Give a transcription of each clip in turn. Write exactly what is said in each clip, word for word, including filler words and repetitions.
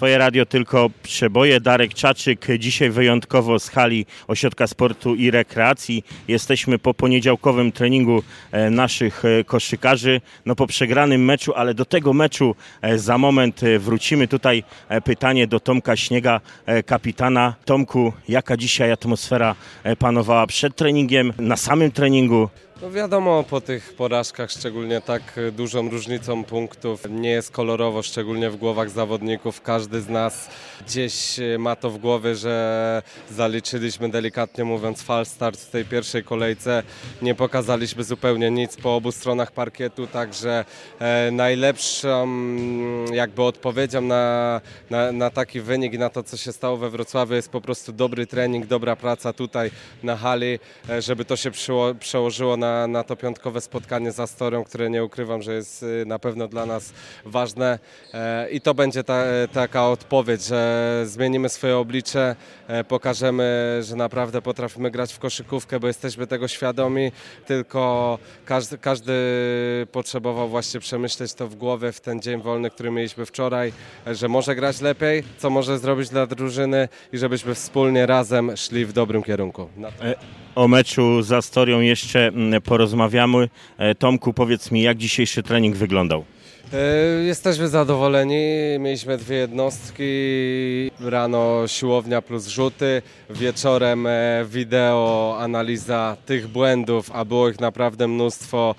Swoje radio tylko przeboje. Darek Czaczyk, dzisiaj wyjątkowo z hali Ośrodka Sportu i Rekreacji. Jesteśmy po poniedziałkowym treningu naszych koszykarzy, no po przegranym meczu, ale do tego meczu za moment wrócimy. Tutaj pytanie do Tomka Śniega, kapitana. Tomku, jaka dzisiaj atmosfera panowała przed treningiem, na samym treningu? No wiadomo, po tych porażkach, szczególnie tak dużą różnicą punktów, nie jest kolorowo, szczególnie w głowach zawodników. Każdy z nas gdzieś ma to w głowie, że zaliczyliśmy, delikatnie mówiąc, false start w tej pierwszej kolejce. Nie pokazaliśmy zupełnie nic po obu stronach parkietu, także e, najlepszą jakby odpowiedzią na, na, na taki wynik i na to, co się stało we Wrocławiu, jest po prostu dobry trening, dobra praca tutaj na hali, e, żeby to się przyło, przełożyło na Na, na to piątkowe spotkanie z Astorią, które nie ukrywam, że jest na pewno dla nas ważne e, i to będzie ta, taka odpowiedź, że zmienimy swoje oblicze, e, pokażemy, że naprawdę potrafimy grać w koszykówkę, bo jesteśmy tego świadomi, tylko każdy, każdy potrzebował właśnie przemyśleć to w głowie w ten dzień wolny, który mieliśmy wczoraj, e, że może grać lepiej, co może zrobić dla drużyny i żebyśmy wspólnie razem szli w dobrym kierunku. O meczu z Astorią jeszcze porozmawiamy. Tomku, powiedz mi, jak dzisiejszy trening wyglądał? Jesteśmy zadowoleni, mieliśmy dwie jednostki, rano siłownia plus rzuty, wieczorem wideo, analiza tych błędów, a było ich naprawdę mnóstwo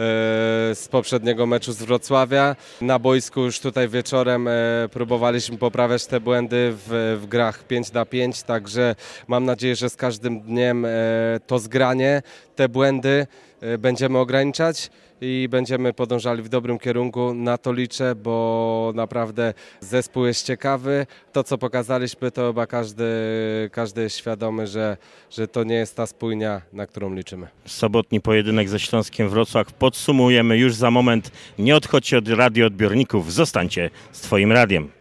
z poprzedniego meczu z Wrocławia. Na boisku już tutaj wieczorem próbowaliśmy poprawiać te błędy w, w grach pięć na pięć, także mam nadzieję, że z każdym dniem to zgranie, te błędy będziemy ograniczać i będziemy podążali w dobrym kierunku. Na to liczę, bo naprawdę zespół jest ciekawy. To, co pokazaliśmy, to chyba każdy, każdy jest świadomy, że, że to nie jest ta spójnia, na którą liczymy. Sobotni pojedynek ze Śląskiem Wrocław podsumujemy już za moment. Nie odchodźcie od radioodbiorników, zostańcie z Twoim radiem.